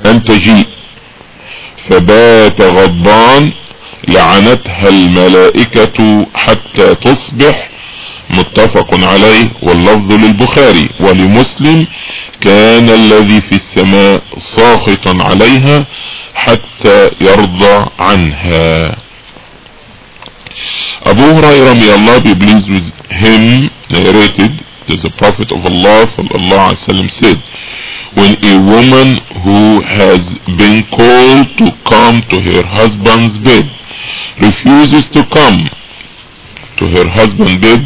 أن تجيء فبات غضبان لعنتها الملائكة حتى تصبح. متفق عليه واللفظ للبخاري. ولمسلم كان الذي في السماء ساخطا عليها حتى يرضى عنها. Abu Hurairah, may Allah be pleased with him, narrated that the Prophet of Allah sallallahu alaihi wasallam said, when a woman who has been called to come to her husband's bed refuses to come to her husband's bed,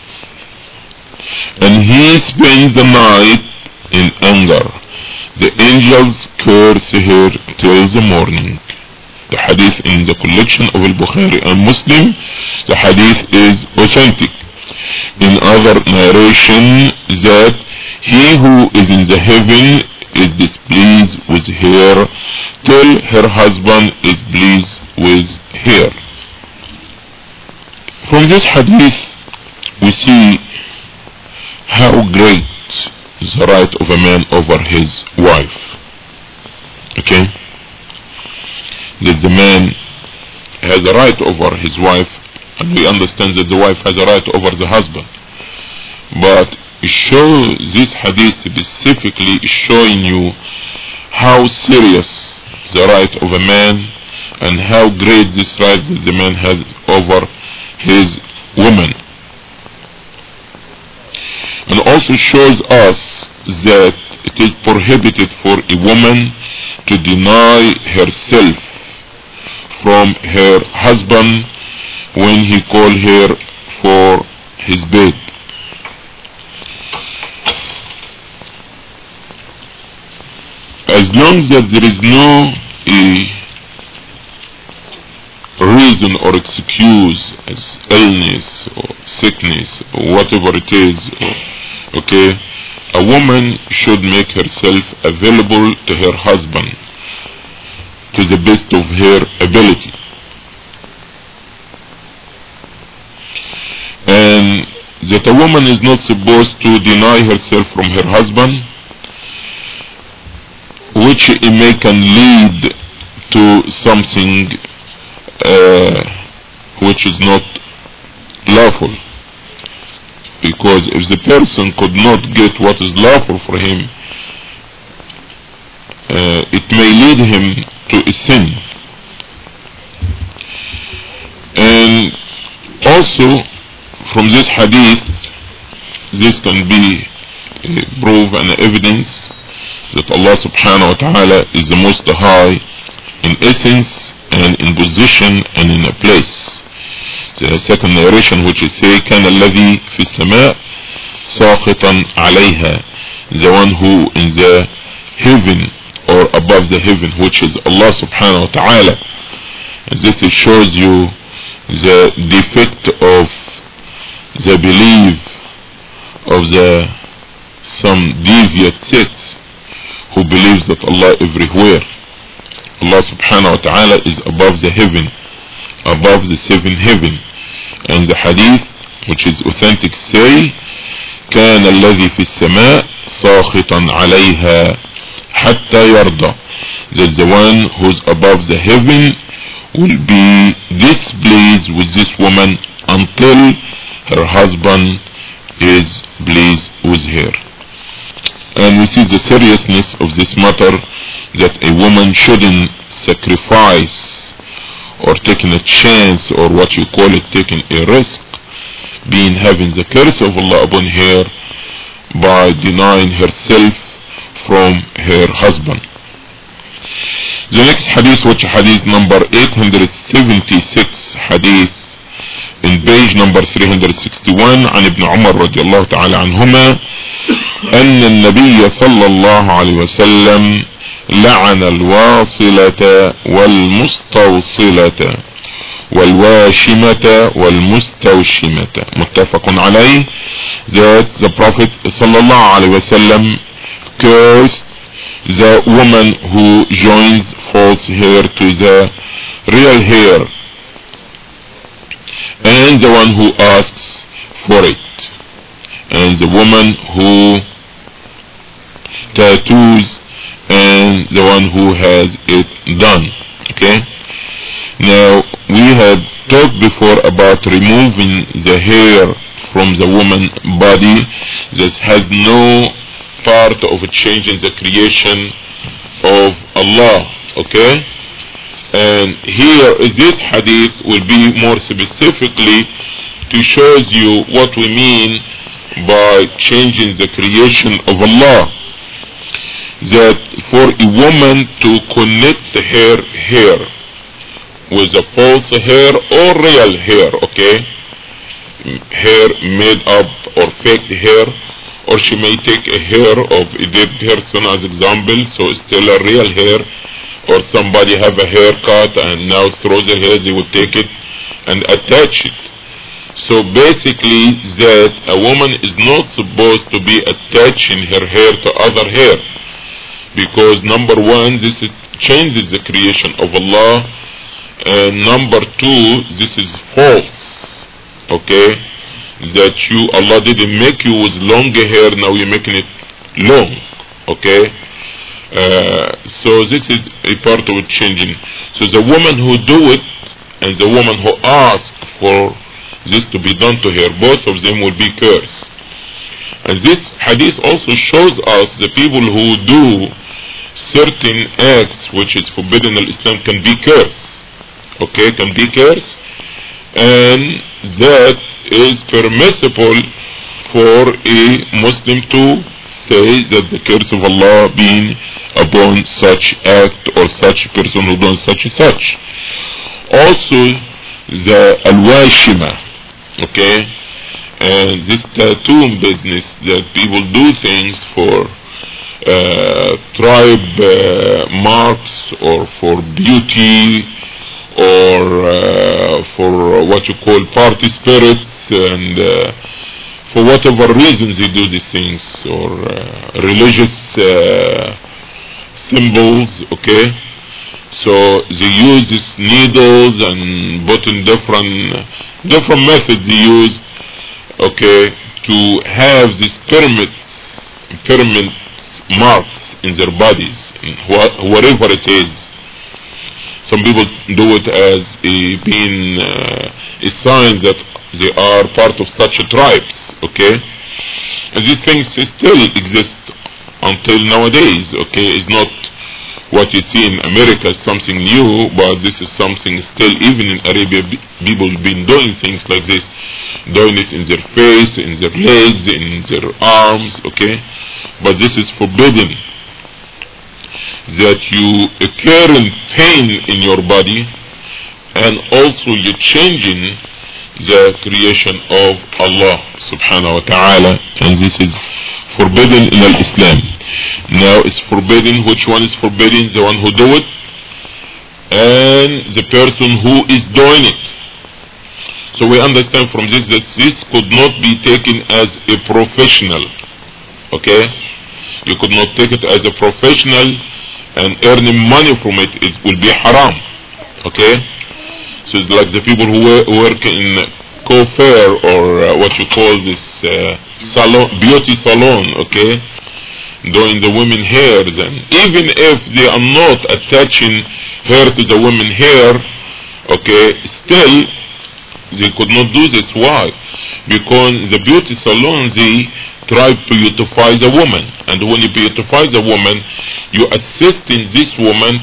and he spends the night in anger, the angels curse her till the morning. The hadith in the collection of Al-Bukhari and Muslim, the hadith is authentic. In other narration, that he who is in the heaven is displeased with her till her husband is pleased with her. From this hadith we see how great is the right of a man over his wife. Okay? That the man has a right over his wife, and we understand that the wife has a right over the husband. But this hadith specifically is showing you how serious the right of a man and how great this right that the man has over his woman. And also shows us that it is prohibited for a woman to deny herself from her husband when he calls her for his bed. As long as there is no reason or excuse as illness or sickness or whatever it is, okay, a woman should make herself available to her husband to the best of her ability. And that a woman is not supposed to deny herself from her husband, which it may can lead to something which is not lawful. Because if the person could not get what is lawful for him, it may lead him to a sin. And also from this hadith, this can be proof and evidence that Allah subhanahu wa ta'ala is the most high in essence and in position and in a place. The second narration which is say كان الذي في السماء ساخطا عليها, the one who in the heaven or above the heaven, which is Allah subhanahu wa ta'ala. And this shows you the defect of the belief of some deviant sects who believes that Allah everywhere. Allah subhanahu wa ta'ala is above the heaven, above the seven heaven. And the hadith which is authentic say كان الذي في السماء ساخطا عليها حتى يرضى, that the one who's above the heaven will be displeased with this woman until her husband is pleased with her. And we see the seriousness of this matter, that a woman shouldn't sacrifice or taking a chance, or what you call it, taking a risk, being having the curse of Allah upon her by denying herself from her husband. The next hadith, which hadith number 876, hadith in page number 361, عن ابن عمر رضي الله تعالى عنهما أن النبي صلى الله عليه وسلم لعن الواصلة والمستوصلة والواشمة والمستوشمة. متفق عليه, that the Prophet صلى الله عليه وسلم cursed the woman who joins false hair to the real hair, and the one who asks for it, and the woman who tattoos, and the one who has it done. Okay. Now we had talked before about removing the hair from the woman's body. This has no part of changing the creation of Allah. Okay. And here this hadith will be more specifically to show you what we mean by changing the creation of Allah. That for a woman to connect her hair with a false hair or real hair, okay, hair made up or fake hair, or she may take a hair of a dead person as example, so it's still a real hair, or somebody have a haircut and now throw the hair, they would take it and attach it. So basically that a woman is not supposed to be attaching her hair to other hair, because number one, this changes the creation of Allah, and number two, this is false. Okay, that Allah didn't make you with longer hair, now you're making it long. Okay. So this is a part of changing. So the woman who do it and the woman who asks for this to be done to her, both of them will be cursed. And this hadith also shows us the people who do certain acts which is forbidden in Islam can be cursed. Okay, can be cursed, and that is permissible for a Muslim to say that the curse of Allah being upon such act or such person who does such and such. Also the al-washima, okay, and this tattoo business that people do things for tribe marks or for beauty or for what you call party spirits, and for whatever reasons they do these things, or religious symbols. Okay, so they use these needles and put in different methods they use, okay, to have these pyramid marks in their bodies, whatever it is. Some people do it as being a sign that they are part of such tribes. Okay, and these things still exist until nowadays. Okay, it's not what you see in America, something new, but this is something still, even in Arabia, people have been doing things like this, doing it in their face, in their legs, in their arms. Okay, but this is forbidden. That you occurring pain in your body, and also you're changing the creation of Allah subhanahu wa ta'ala, and this is forbidden in Islam. Now it's forbidden. Which one is forbidden? The one who do it and the person who is doing it. So we understand from this that this could not be taken as a professional. Okay, you could not take it as a professional, and earning money from it will be haram. Okay, so it's like the people who work in coiffure or what you call this salon, beauty salon. Okay, doing the women hair. Then even if they are not attaching hair to the women hair, okay, still they could not do this. Why? Because the beauty salon, they try to beautify the woman, and when you beautify the woman, you assisting this woman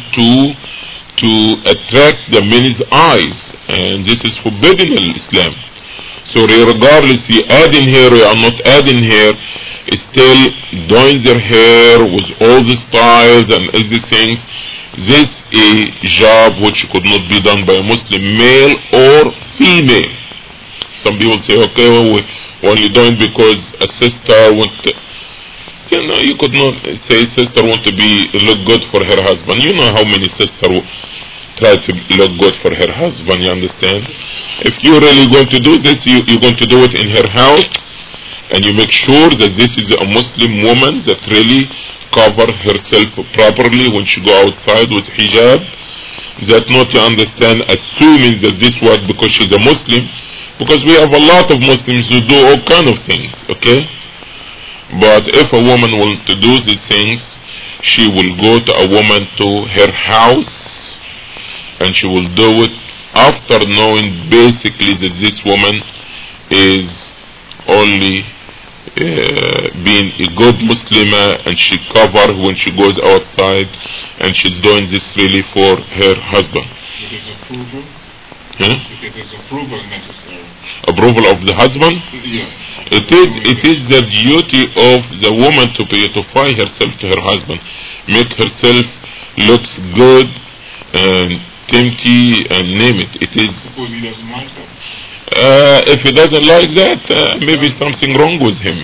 to attract the men's eyes, and this is forbidden in Islam. So regardless you adding hair or you are not adding hair, still doing their hair with all the styles and everything, this is a job which could not be done by a Muslim, male or female. Some people say, okay, well, we're only doing because a sister want to, you could not say sister want to look good for her husband. You know how many sisters try to look good for her husband, you understand? If you're really going to do this, you're going to do it in her house, and you make sure that this is a Muslim woman that really cover herself properly when she go outside with hijab. That not, you understand, assuming that this was because she's a Muslim, because we have a lot of Muslims who do all kind of things. Okay, but if a woman wants to do these things, she will go to a woman to her house, and she will do it after knowing basically that this woman is only being a good Muslimah, and she cover when she goes outside, and she's doing this really for her husband. It is approval. It is approval necessary. Approval of the husband? Yeah. It is the duty of the woman to beautify herself to her husband, make herself looks good and tempty and name it. It is. Suppose he doesn't like that. If he doesn't like that, maybe something wrong with him.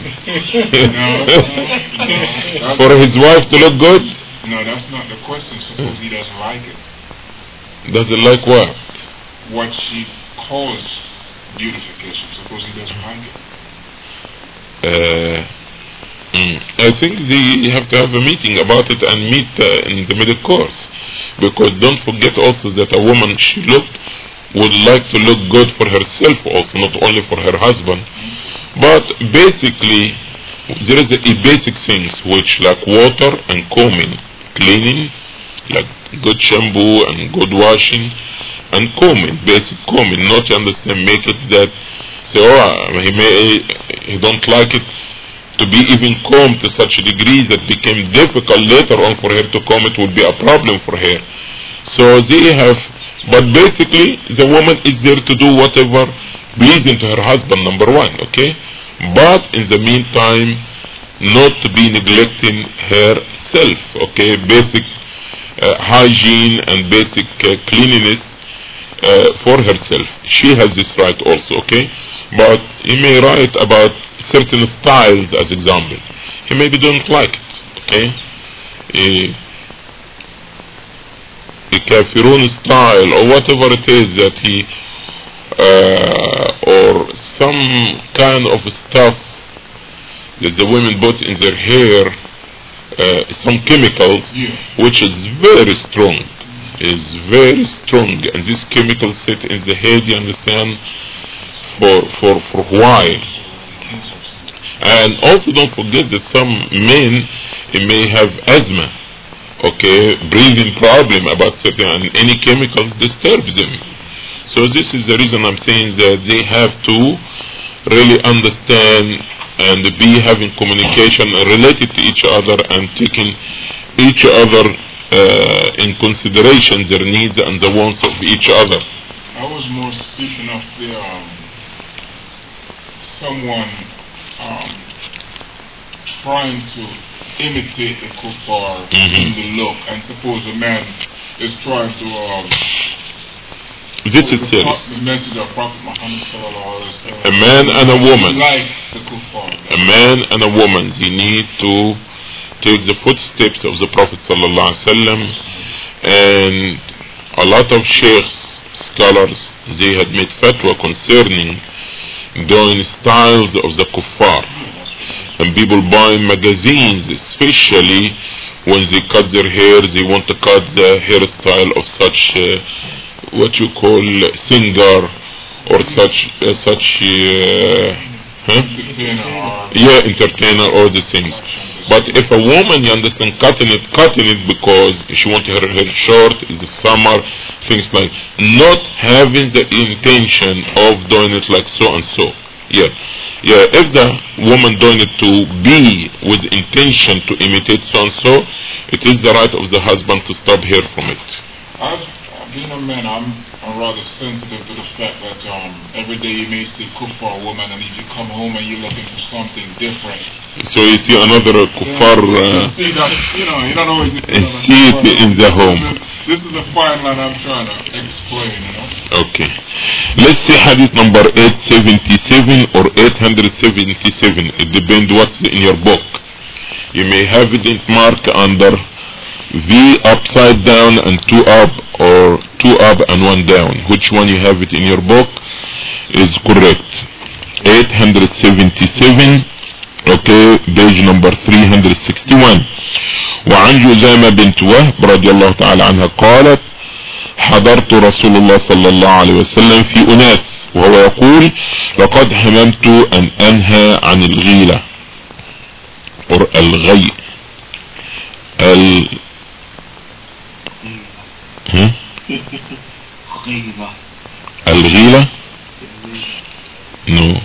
No, for his wife to look good? No, that's not the question. Suppose he doesn't like it. Doesn't like what? What she calls beautification. Suppose he doesn't like it. I think they have to have a meeting about it and meet in the middle course, because don't forget also that a woman, she would like to look good for herself also, not only for her husband. But basically there is a basic things which, like water and combing, cleaning, like good shampoo and good washing and combing, basic combing. Not, you understand, make it that say, he don't like it to be even combed to such a degree that became difficult later on for her to comb it, would be a problem for her. So they have, but basically the woman is there to do whatever pleasing to her husband, number one, okay? But in the meantime, not to be neglecting herself, okay? Basic hygiene and basic cleanliness for herself. She has this right also, okay? But he may write about certain styles as example. He maybe don't like it, okay? A kafirun style or whatever it is that he or some kind of stuff that the women put in their hair, some chemicals, which is very strong, and these chemicals sit in the head, you understand, for a while. And also don't forget that some men may have asthma, okay, breathing problem about certain, and any chemicals disturbs them. So this is the reason I'm saying that they have to really understand and be having communication related to each other and taking each other in consideration, their needs and the wants of each other. I was more speaking of the someone trying to imitate the kuffar in the look, and suppose a man is trying to this is serious. The message of Prophet Muhammad sallallahu alaihi wasallam. A man and a woman. Like the kuffar. A man and a woman, they need to take the footsteps of the Prophet sallallahu alaihi wasallam. And a lot of sheikhs, scholars, they had made fatwa concerning doing styles of the kuffar. And people buying magazines, especially when they cut their hair, they want to cut the hairstyle of such what you call singer or such entertainer, all the things. But if a woman, you understand, cutting it because she wants her hair short, is the summer, things like, not having the intention of doing it like so and so. If the woman doing it to be with intention to imitate so and so, it is the right of the husband to stop her from it. Being a man, I'm rather sensitive to the fact that every day you may see kuffar woman, and if you come home and you're looking for something different, so you see another kuffar. You don't always see it in the home. This is a fine line I'm trying to explain, Okay. Let's see hadith number 877 or 877. It depends what's in your book. You may have it in mark under V upside down and 2 up, or 2 up and 1 down. Which one you have it in your book is correct. 877, okay, page number 361. وعن جذامة بنت وهب رضي الله تعالى عنها قالت: حضرت رسول الله صلى الله عليه وسلم في أناس وهو يقول: لقد هممت أن أنهى عن الغيلة or الغي. الغيلة نو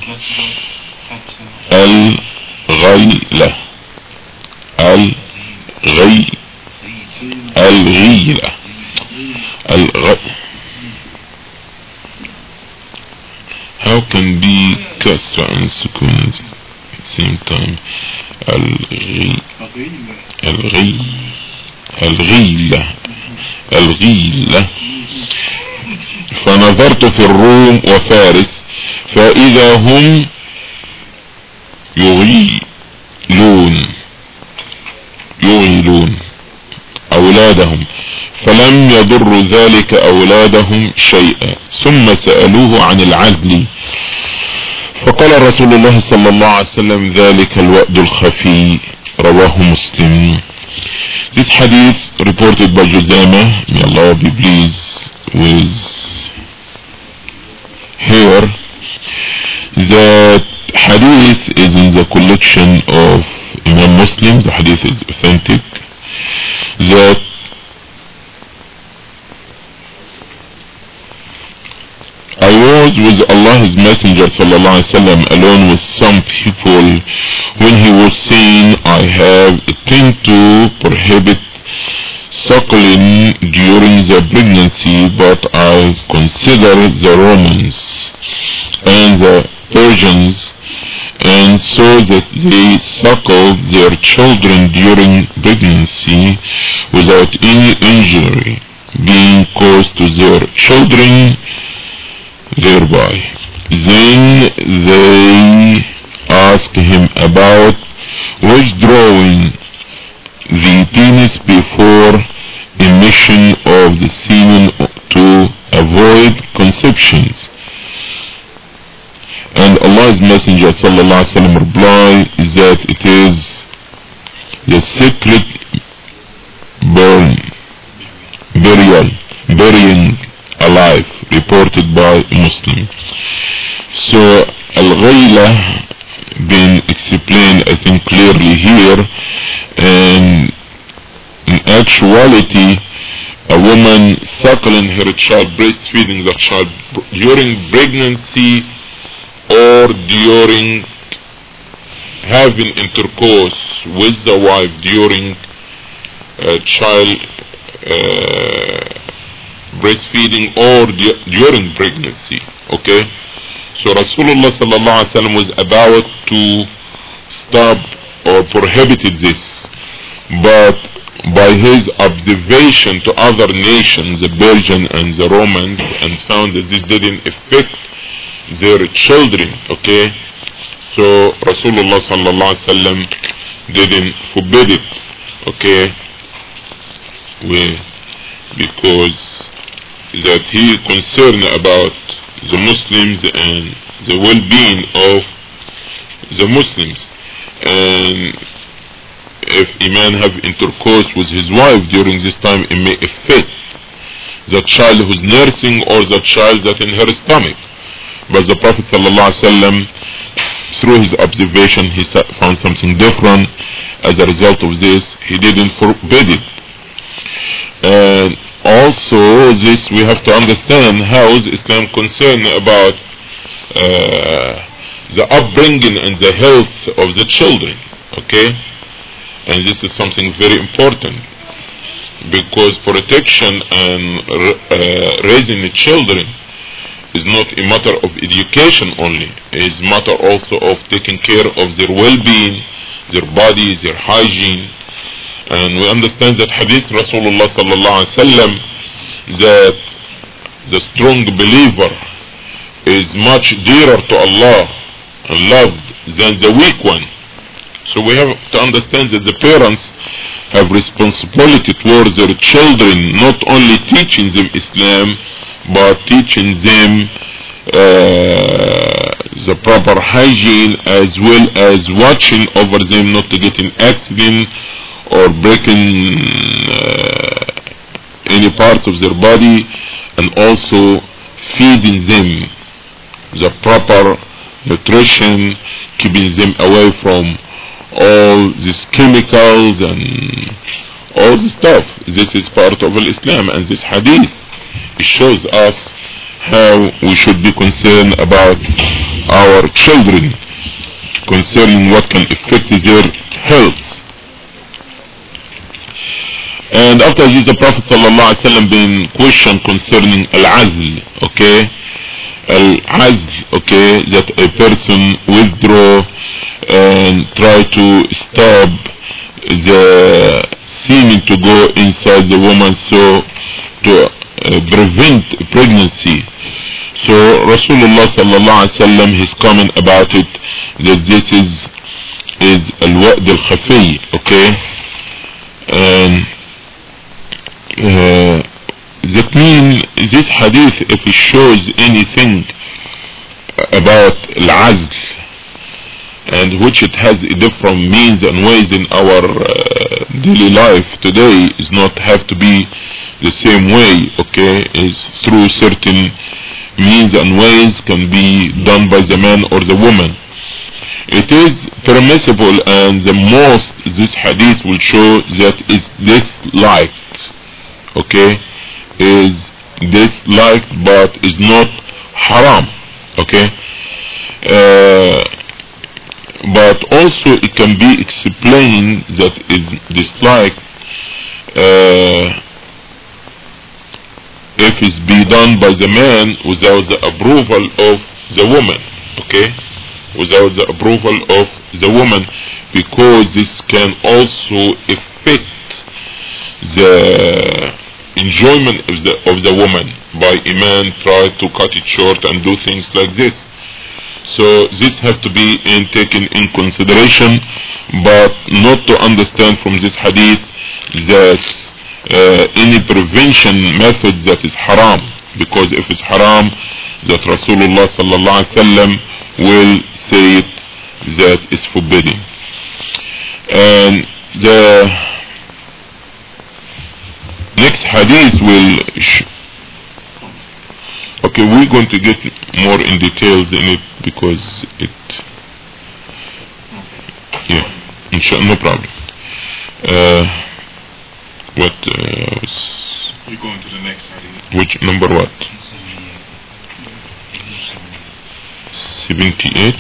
الغيلة الغيلة how can be kasra and sukun at the same time الغيلة فنظرت في الروم وفارس فإذا هم يغيلون أولادهم فلم يضر ذلك أولادهم شيئا ثم سألوه عن العزل فقال رسول الله صلى الله عليه وسلم ذلك الوأد الخفي رواه مسلم. This hadith reported by Juzama, may Allah be pleased with her, that hadith is in the collection of Imam Muslim, the hadith is authentic, that I was with Allah's Messenger sallallahu alaihi wasallam alone with some people when he was saying, I have a thing to prohibit suckling during the pregnancy, but I consider the Romans and the Persians and so that they suckled their children during pregnancy without any injury being caused to their children thereby. Then they asked him about withdrawing the penis before emission of the semen to avoid conceptions, and Allah's Messenger sallallahu alaihi wasallam replied that it is the secret burying alive, reported by Muslim. So al-ghayla been explained I think clearly here, and in actuality a woman suckling her child, breastfeeding the child during pregnancy or during having intercourse with the wife during child breastfeeding or during pregnancy. Okay, so Rasulullah sallallahu alaihi wasallam was about to stop or prohibited this, but by his observation to other nations, the Persian and the Romans, and found that this didn't affect their children. Okay, so Rasulullah sallallahu alaihi wasallam didn't forbid it. Okay, because that he concerned about the Muslims and the well-being of the Muslims, and if a man have intercourse with his wife during this time, it may affect the child who's nursing or the child that in her stomach. But the Prophet ﷺ, through his observation, he found something different. As a result of this, he didn't forbid it. And also this we have to understand how is Islam concerned about the upbringing and the health of the children. Okay, and this is something very important, because protection and raising the children is not a matter of education only, it is a matter also of taking care of their well-being, their bodies, their hygiene. And we understand that hadith Rasulullah sallallahu alaihi wasallam that the strong believer is much dearer to Allah and loved than the weak one. So we have to understand that the parents have responsibility towards their children, not only teaching them Islam, but teaching them the proper hygiene, as well as watching over them not to get in accident or breaking any parts of their body, and also feeding them the proper nutrition, keeping them away from all these chemicals and all the stuff. This is part of Islam, and this hadith, it shows us how we should be concerned about our children, concerning what can affect their health. And after this, the Prophet ﷺ been questioned concerning al-azl, okay? Al-azl, okay, that a person withdraw and try to stop the semen to go inside the woman, so to prevent pregnancy. So Rasulullah ﷺ, his comment about it, that this is al-wa'd al-khafi, okay? And that means this hadith, if it shows anything about al-azl, and which it has different means and ways in our daily life today, is not have to be the same way, okay? Is through certain means and ways can be done by the man or the woman. It is permissible, and the most this hadith will show that is disliked, okay? Is disliked, but is not haram, okay? But also it can be explained that is disliked if it's be done by the man without the approval of the woman, okay? Without the approval of the woman, because this can also affect the enjoyment of the woman by a man try to cut it short and do things like this. So this have to be taken in consideration, but not to understand from this hadith that any prevention method that is haram, because if it's haram, that Rasulullah sallallahu alaihi wasallam will say it that is forbidden. And the next hadith will okay, we're going to get more in details in it, because it, yeah, inshallah, no problem. What we're going to the next hadith. Which number? What? 78.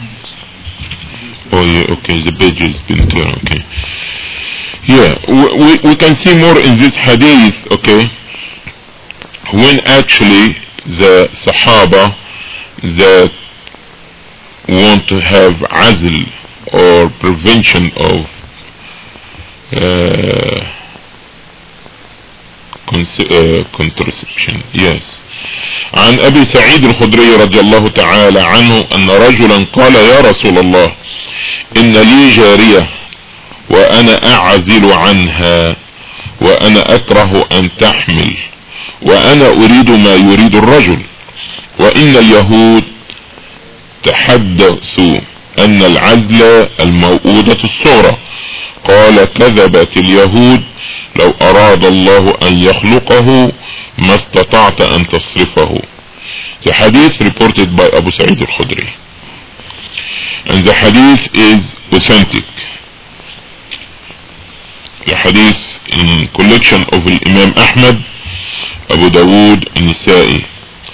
Oh yeah, okay, the page has been turned, okay. Yeah, we can see more in this hadith, okay, when actually the Sahaba that want to have azl or prevention of contraception. Yes. عن أبي سعيد الخدري رضي الله تعالى عنه أن رجلا قال يا رسول الله إن لي جارية وأنا أعزل عنها وأنا أكره أن تحمل وأنا أريد ما يريد الرجل وإن اليهود تحدثوا أن العزل الموؤودة الصغرى. قال كذبت اليهود لو أراد الله أن يخلقه ما استطعت أن تصرفه. The hadith reported by Abu Sa'id al-Khudri, and the hadith is authentic. The hadith in collection of Imam Ahmad, Abu Dawood, and Nisa'i.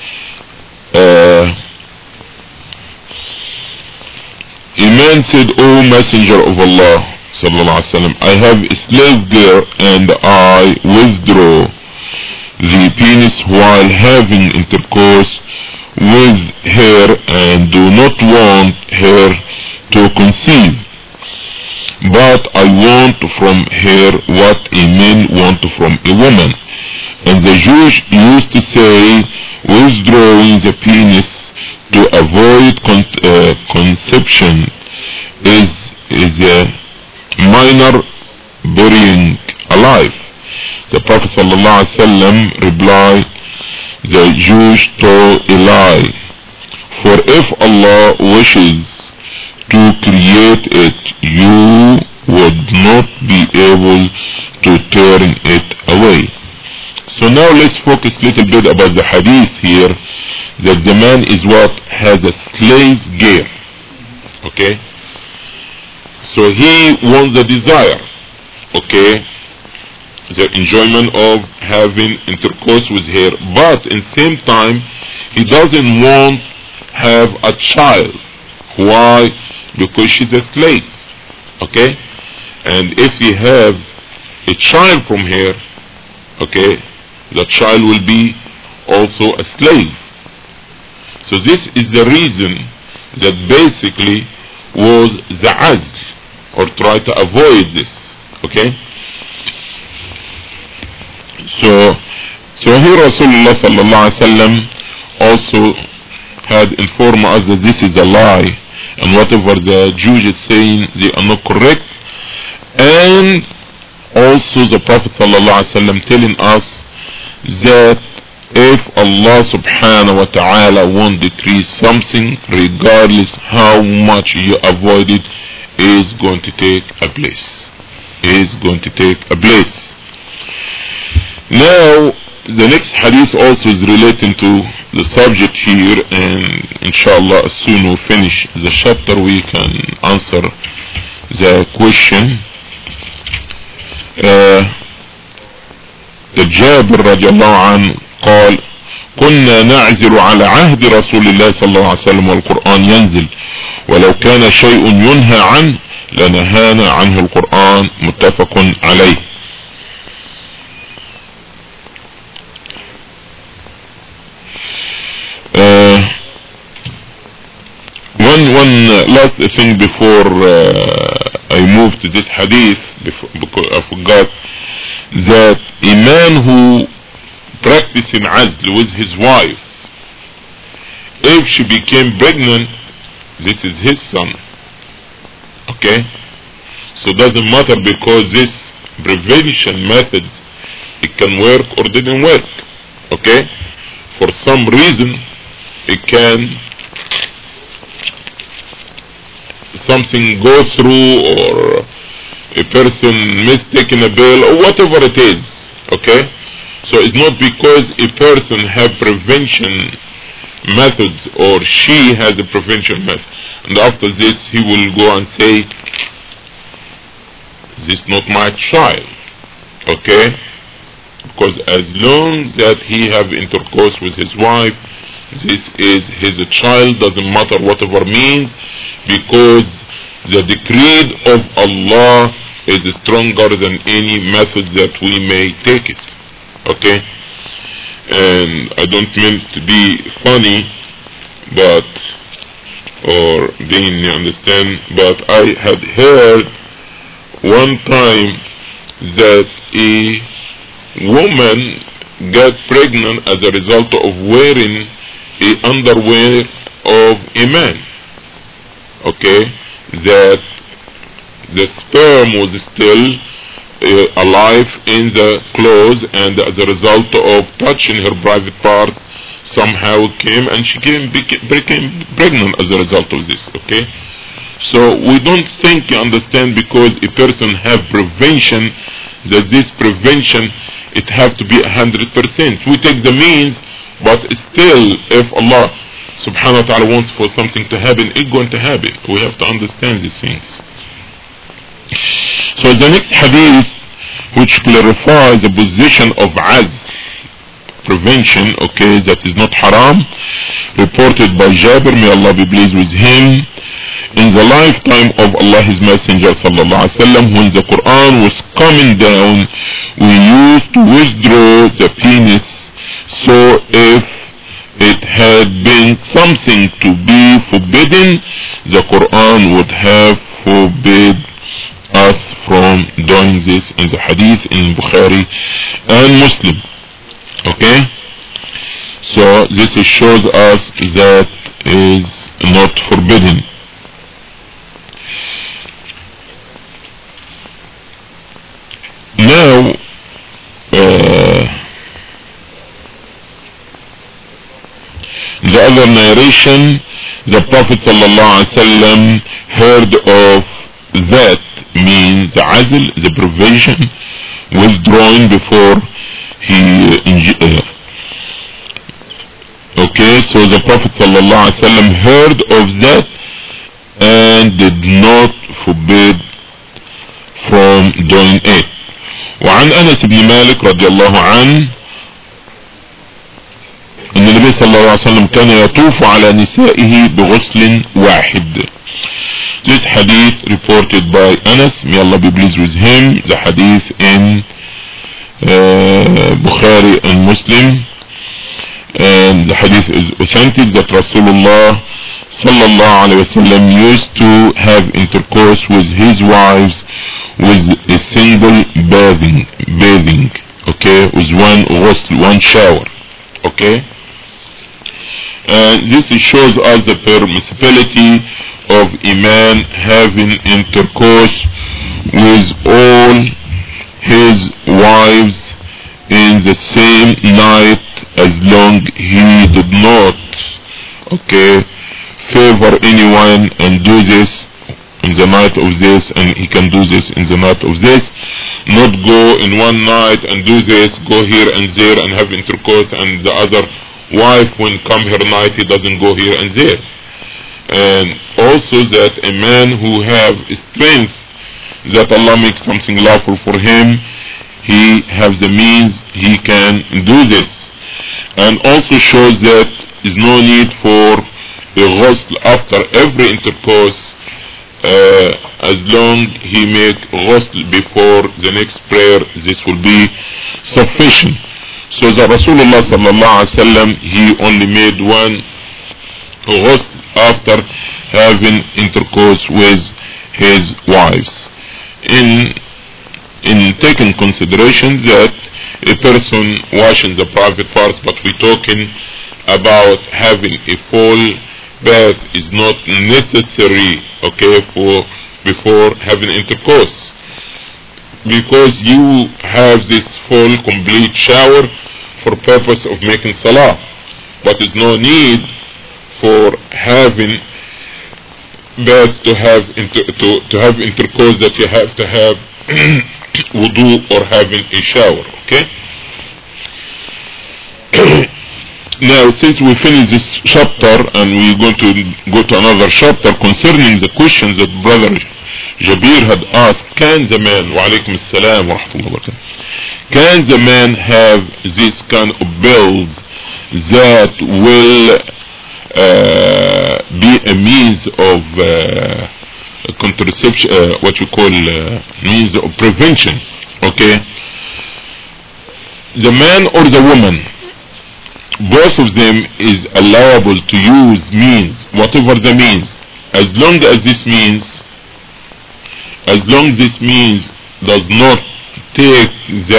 A man said, O Messenger of Allah sallallahu alaihi wasallam, I have a slave girl and I withdraw the penis while having intercourse with her and do not want her to conceive, but I want from her what a man want from a woman. And the Jews used to say withdrawing the penis to avoid conception is a minor burying alive. The Prophet ﷺ replied, the Jews told a lie, for if Allah wishes to create it, you would not be able to turn it away. So now let's focus a little bit about the hadith here, that the man is what? Has a slave girl. Okay? So he wants a desire. Okay? the enjoyment of having intercourse with her, but in same time he doesn't want have a child. Why? Because she's a slave. Okay? And if he have a child from her, okay, the child will be also a slave. So this is the reason that basically was the azl, or try to avoid this. Okay? So here Rasulullah sallallahu alaihi wasallam also had informed us that this is a lie, and whatever the Jews is saying, they are not correct. And also the Prophet sallallahu alaihi wasallam telling us that if Allah subhanahu wa ta'ala won't decree something, regardless how much you avoid it, is going to take a place. Is going to take a place. Now, the next hadith also is relating to the subject here, and inshallah as soon we finish the chapter we can answer the question. جابر رضي الله عنه قال: كنا نعزل على عهد رسول الله صلى الله عليه وسلم والقرآن ينزل، ولو كان شيء ينهى عنه لنهانا عنه القرآن، متفق عليه. One last thing before I move to this hadith, because I forgot that a man who practicing azl with his wife, if she became pregnant, this is his son. Okay? So it doesn't matter, because this prevention methods, it can work or didn't work. Okay? For some reason, it can something go through, or a person mistaking a bill, or whatever it is. Okay? So it's not because a person have prevention methods, or she has a prevention method, and after this he will go and say, this is not my child. Okay? Because as long that he have intercourse with his wife, this is his child, doesn't matter whatever means, because the decree of Allah is stronger than any method that we may take it. Okay? And I don't mean to be funny, but, or being, you understand, but I had heard one time that a woman got pregnant as a result of wearing a underwear of a man. Okay? That the sperm was still alive in the clothes, and as a result of touching her private parts, somehow it came, and she became pregnant as a result of this. Okay? So we don't think, you understand, because a person have prevention, that this prevention, it have to be 100%. We take the means, but still, if Allah subhanahu wa ta'ala wants for something to happen, it's going to happen. We have to understand these things. So the next hadith, which clarifies the position of azl, prevention, okay, that is not haram, reported by Jabir, may Allah be pleased with him. In the lifetime of Allah His Messenger sallallahu alaihi wasallam, when the Quran was coming down, we used to withdraw the penis, so if it had been something to be forbidden, the Quran would have forbid us from doing this, in the hadith in Bukhari and Muslim. Okay? So this shows us that is not forbidden. Now, the other narration, the Prophet ﷺ heard of that, means the azl, the prevention, withdrawing before he okay, so the Prophet ﷺ heard of that and did not forbid from doing it. وعن انس بن مالك رضي الله عنه ان النبي صلى الله عليه وسلم كان يطوف على نسائه بغسل واحد. This hadith reported by Anas, may Allah be pleased with him. The hadith in Bukhari and Muslim, and the hadith is authentic that Rasulullah sallallahu alaihi wasallam used to have intercourse with his wives with a single bathing, okay, with one ghusl, one shower, okay. This shows us the permissibility of a man having intercourse with all his wives in the same night, as long he did not, okay, favor anyone and do this in the night of this, and he can do this in the night of this, not go in one night and do this, go here and there and have intercourse, and the other wife when come her night he doesn't go here and there. And also that a man who have strength that Allah makes something lawful for him, he has the means, he can do this. And also shows that is no need for a ghusl after every intercourse, as long he make ghusl before the next prayer, this will be sufficient. So the Rasulullah sallallahu alaihi wasallam, he only made one ghusl after having intercourse with his wives. In taking consideration that a person washing the private parts, but we're talking about having a full bath is not necessary, okay, for before having intercourse, because you have this full complete shower for purpose of making salah, but there's no need for having bath to have intercourse, that you have to have wudu or having a shower, okay. Now, since we finished this chapter and we're going to go to another chapter concerning the questions that brother Jabir had asked, can the man, wa alaikum assalam wa rahmatullahi wa barakatuh, can the man have this kind of bills that will be a means of contraception, what you call means of prevention, okay? The man or the woman, both of them is allowable to use means, whatever the means, as long as this means does not take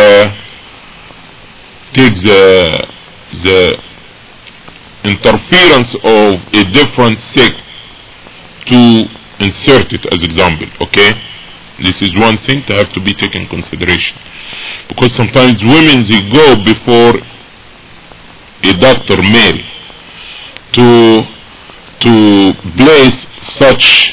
the interference of a different sex to insert it, as example, okay. This is one thing to have to be taken in consideration, because sometimes women, they go before a doctor male to place such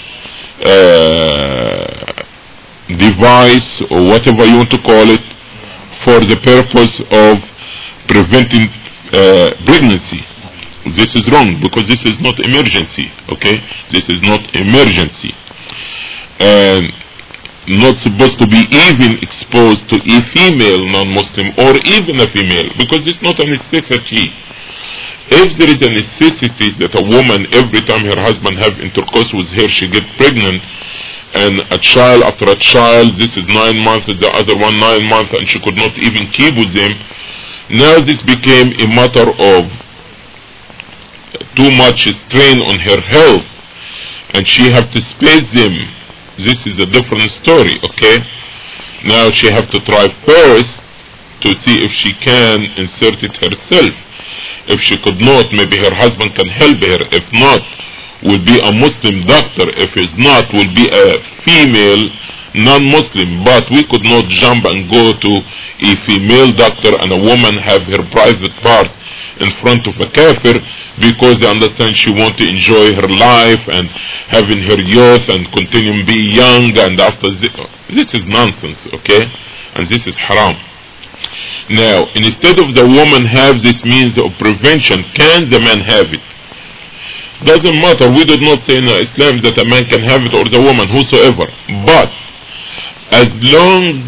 device or whatever you want to call it for the purpose of preventing pregnancy. This is wrong, because this is not emergency, okay. This is not emergency, and not supposed to be even exposed to a female non-Muslim or even a female, because it's not a necessity. If there is a necessity that a woman, every time her husband have intercourse with her, she get pregnant, and a child after a child, this is 9 months, the other one 9 months, and she could not even keep with them, now this became a matter of too much strain on her health, and she have to space them. This is a different story, okay. Now she have to try first to see if she can insert it herself. If she could not, maybe her husband can help her. If not, will be a Muslim doctor. If it's not, will be a female non-Muslim. But we could not jump and go to a female doctor and a woman have her private parts in front of a kafir, because they understand she want to enjoy her life and having her youth and continue to be young, and after this is nonsense, okay, and this is haram. Now, instead of the woman have this means of prevention, can the man have it? Doesn't matter. We did not say in Islam that a man can have it or the woman, whosoever, but as long as this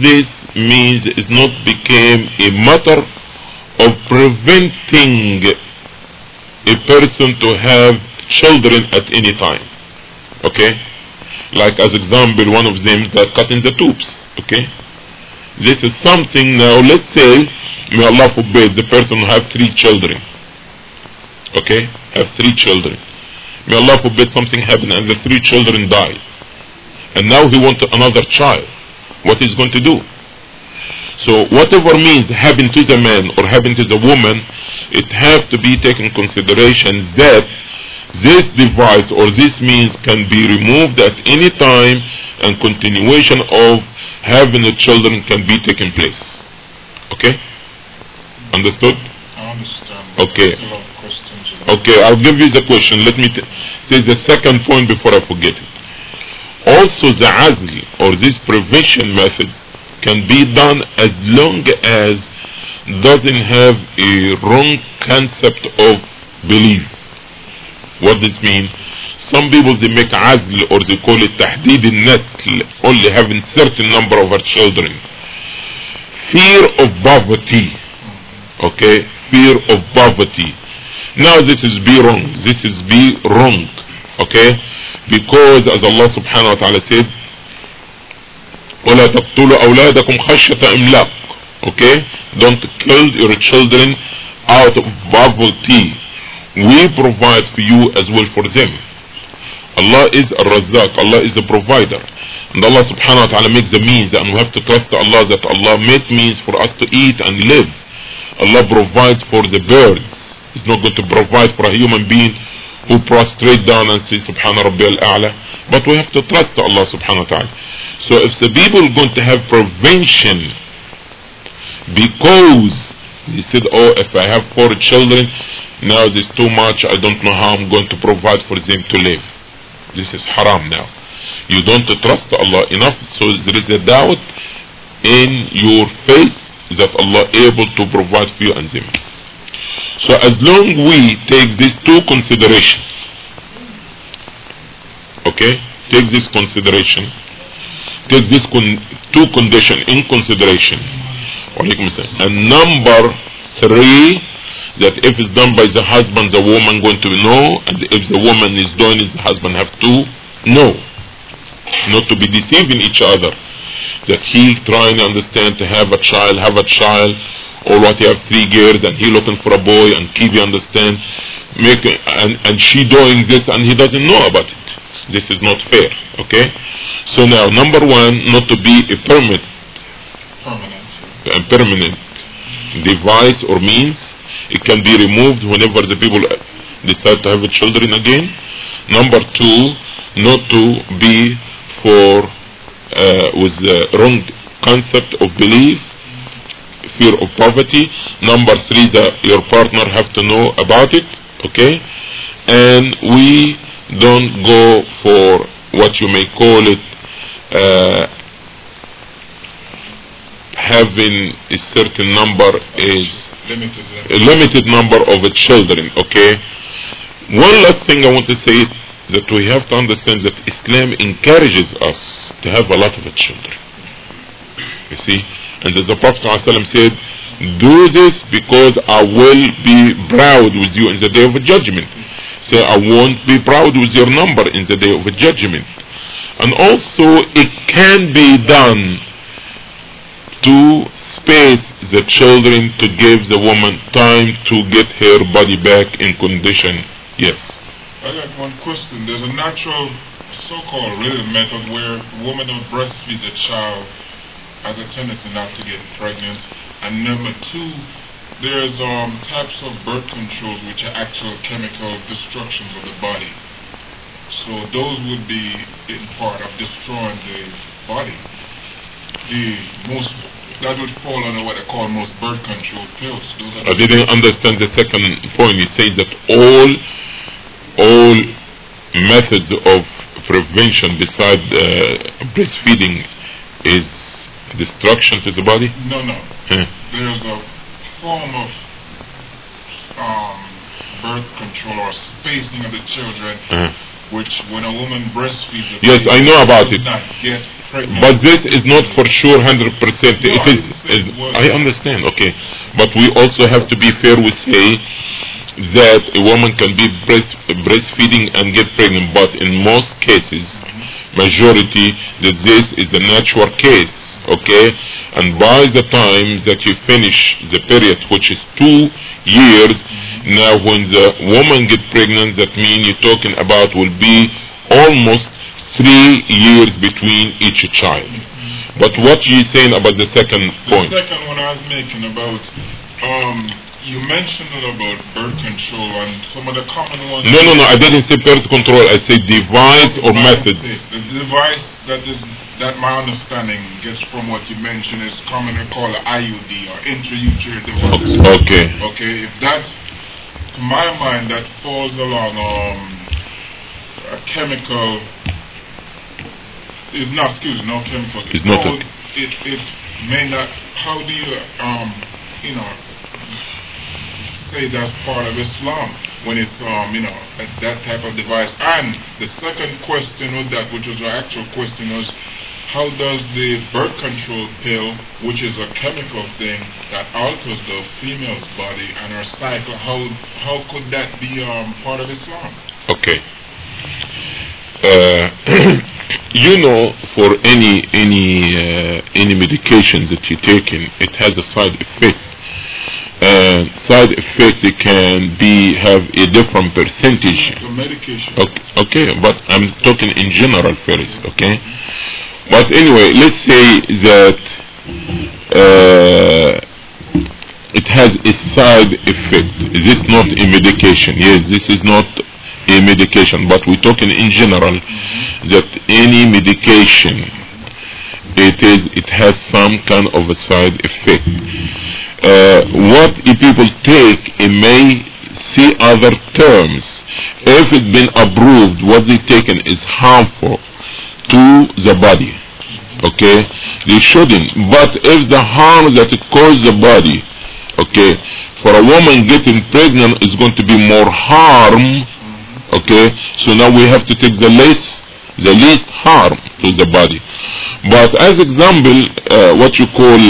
means is not became a matter of preventing a person to have children at any time. Okay? Like as example, one of them is that cutting the tubes. Okay? This is something now, let's say, may Allah forbid, the person have 3 children. Okay? Have 3 children. May Allah forbid something happen and the 3 children die. And now he wants another child. What is going to do? So whatever means happen to the man or happen to the woman, it have to be taken in consideration that this device or this means can be removed at any time and continuation of having the children can be taken place. Okay? Understood? I understand. Okay. There's a lot of questions. Okay, I'll give you the question. Let me say the second point before I forget it. Also the azl or this prevention methods can be done as long as doesn't have a wrong concept of belief. What does this mean? Some people they make azl or they call it tahdid al-nasl, only having certain number of our children. Fear of poverty. Okay? Fear of poverty. Now this is be wrong. This is be wrong. Okay? Because as Allah subhanahu wa ta'ala said, وَلَا تَقْتُلُوا أَوْلَادَكُمْ خَشْيَةَ إِمْلَاقٍ. Okay? Don't kill your children out of poverty. We provide for you as well for them. Allah is a Razzaq. Allah is a provider. And Allah subhanahu wa ta'ala makes the means, and we have to trust Allah that Allah made means for us to eat and live. Allah provides for the birds. He's not going to provide for a human being who prostrate down and say Subhana Rabbi al-A'la. But we have to trust Allah subhanahu wa ta'ala. So if the people are going to have prevention because they said, oh, if I have 4 children, now there's too much, I don't know how I'm going to provide for them to live. This is haram now. You don't trust Allah enough, so there is a doubt in your faith that Allah able to provide for you and them. So as long we take these 2 considerations, okay, take this consideration, take this 2 conditions in consideration. And number 3, that if it's done by the husband, the woman going to know, and if the woman is doing it, the husband have to know. Not to be deceiving each other. That he trying to understand to have a child, or what he have 3 girls and he looking for a boy and keep you understand, and she doing this and he doesn't know about it. This is not fair. Okay? So now number 1, not to be a permanent device or means. It can be removed whenever the people decide to have children again. Number 2, not to be for with the wrong concept of belief, fear of poverty. Number 3, that your partner have to know about it. Okay? And we don't go for what you may call it having a certain number is a limited number of children. Okay? One last thing I want to say, that we have to understand that Islam encourages us to have a lot of children. You see? And as the Prophet ﷺ said, do this because I will be proud with you in the day of judgment. Say, I won't be proud with your number in the day of judgment. And also it can be done to space the children, to give the woman time to get her body back in condition. Yes. I got one question. There's a natural so-called rhythm method where a woman who breastfeeds a child has a tendency not to get pregnant. And number 2, there's types of birth controls which are actual chemical destructions of the body. So those would be in part of destroying the body. That would fall under what I call most birth control pills. I didn't understand the second point. He says that all methods of prevention besides breastfeeding is destruction to the body? No. There's a form of birth control or spacing of the children which when a woman breastfeeds, Yes, I know about it. not get pregnant. But this is not for sure 100%. No, It I is, didn't say it was. I understand, okay. But we also have to be fair. We say that a woman can be breastfeeding and get pregnant, but in most cases, majority, that this is a natural case, okay. And by the time that you finish the period, which is 2 years, now when the woman get pregnant, that means you're talking about will be almost 3 years between each child. But what you saying about the second point? The second one I was making about, you mentioned about birth control and some of the common ones. No, I didn't say birth control. I said device or methods. The device that my understanding gets from what you mentioned is commonly called an IUD or intrauterine device. Okay. Okay, if that, to my mind, that falls along a chemical. It's not, excuse me, no chemical. It's not. It may not. How do you say that's part of Islam when it's that type of device? And the second question was that, which was the actual question, was how does the birth control pill, which is a chemical thing that alters the female's body and her cycle, how could that be part of Islam? Okay. For any medications that you're taking, it has a side effect. Side effect, it can have a different percentage. The medication. Okay, but I'm talking in general first, okay? But anyway, let's say that it has a side effect. This is not a medication. Yes, this is not a medication, but we're talking in general that any medication, it has some kind of a side effect. What if people take, it may see other terms. If it's been approved, what they taken is harmful to the body. Okay, they shouldn't. But if the harm that it causes the body, okay, for a woman getting pregnant is going to be more harm. Okay, so now we have to take the least harm to the body. But as example, what you call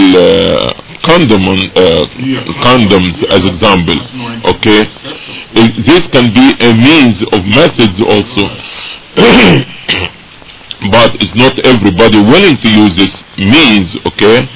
condoms as example, okay, this can be a means of methods also. But it's not everybody willing to use this means, okay?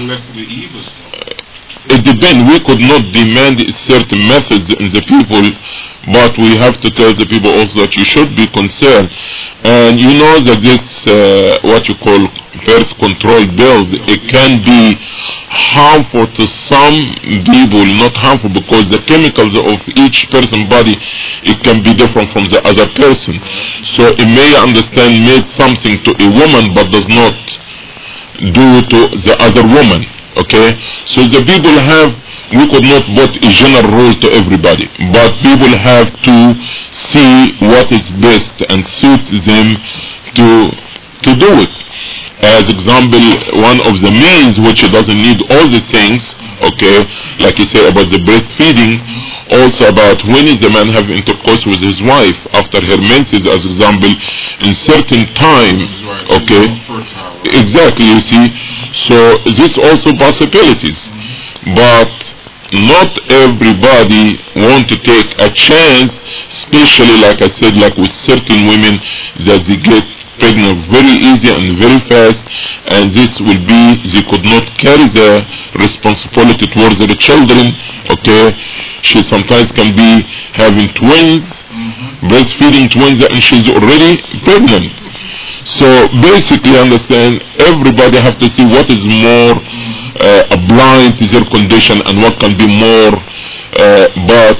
It depends. We could not demand certain methods in the people, but we have to tell the people also that you should be concerned. And you know that this, what you call birth control pills, it can be harmful to some people, not harmful because the chemicals of each person's body, it can be different from the other person. So it may made something to a woman but does not do to the other woman. Okay, so the people we could not put a general rule to everybody, but people have to see what is best and suits them to do it. As example, one of the means which doesn't need all the things, okay, like you say about the breastfeeding, also about when is the man have intercourse with his wife after her menses, as example, in certain time, okay, exactly, you see. So this also possibilities, but not everybody want to take a chance, especially like I said, like with certain women that they get pregnant very easy and very fast, and this will be, they could not carry the responsibility towards their children, okay. She sometimes can be having twins, breastfeeding twins, and she's already pregnant. So basically, understand, everybody have to see what is more blind to their condition and what can be more, but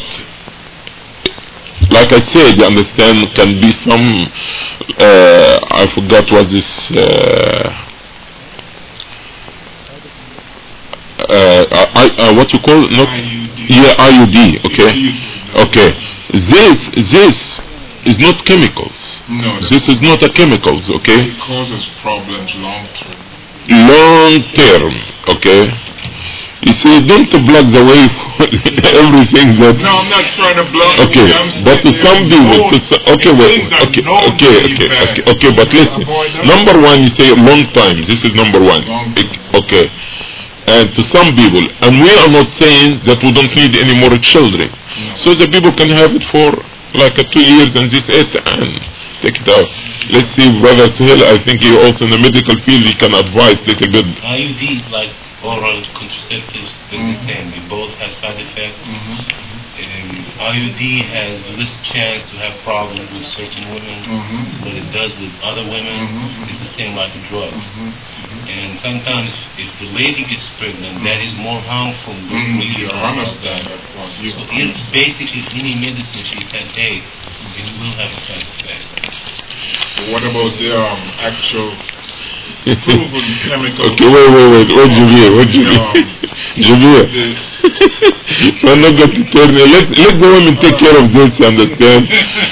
like I said, you understand, can be some, I forgot what this, what you call, not, IUD, okay. This is not chemicals. No, this is not a chemicals, okay? It causes problems long term. Long term, okay? You see, don't block the way for everything that... No, I'm not trying to block Okay, you. I'm but to some people... Okay, but listen. Number one, you say long time. This is number one. Okay. And to some people, and we are not saying that we don't need any more children. No. So the people can have it for like 2 years and this it and take it out. Let's see, Brother Suhail, I think he also in the medical field, he can advise little bit. IUDs, like oral contraceptives, they're the same. They both have side effects. IUD has less chance to have problems with certain women, but it does with other women. It's the same like the drugs. And sometimes if the lady gets pregnant, that is more harmful than we understand. So basically any medicine she can take, it will have a side effect. What about the actual proven chemical? Okay, wait. What you mean? Jamil. I'm not going to turn it. Let the women take care of this, you understand?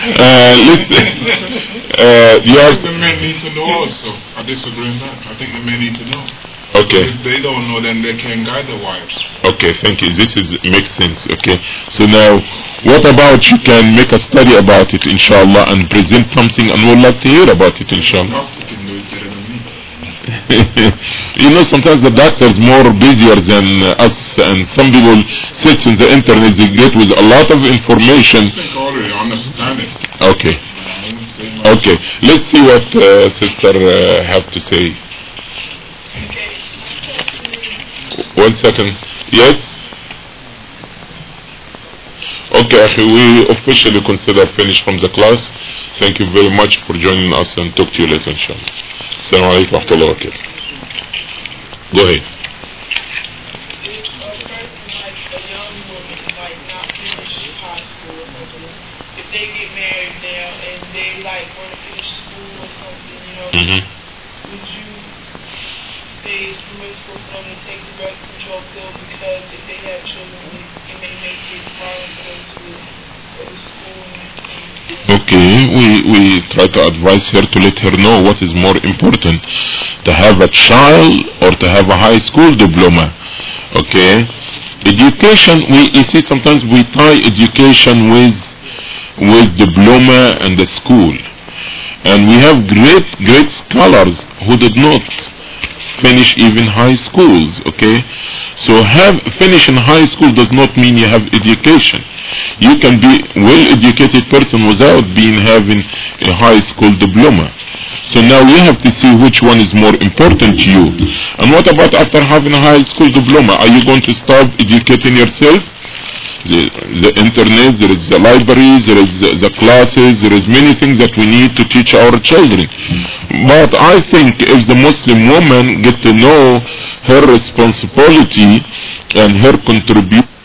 The men need to know also. I disagree on that. I think the men need to know. Okay. If they don't know, then they can guide their wives. Okay, thank you. This makes sense. Okay. So now, what about you can make a study about it, inshallah, and present something, and we'd like to hear about it, inshallah. You know, sometimes the doctors more busier than us, and some people sit in the internet, they get with a lot of information. I think already understand it. Okay. Okay. Let's see what sister have to say. 1 second. Yes? Okay, we officially consider finished from the class. Thank you very much for joining us and talk to you later, inshallah. Assalamu alaikum wa rahmatullahi wa barakatuh. Go ahead. If they get married now and they like want to finish school or something, you know, would you say it's permissible for them to take the birth control pill because if they have children, it may make it hard for them to go to school and Okay, we try to advise her to let her know what is more important, to have a child or to have a high school diploma. Okay, education, you see sometimes we tie education with diploma and the school, and we have great scholars who did not finish even high schools. Okay, so finishing high school does not mean you have education. You can be well-educated person without having a high school diploma. So now you have to see which one is more important to you. And what about after having a high school diploma? Are you going to start educating yourself? The internet, there is the libraries, there is the classes, there is many things that we need to teach our children. But I think if the Muslim woman get to know her responsibility and her contribution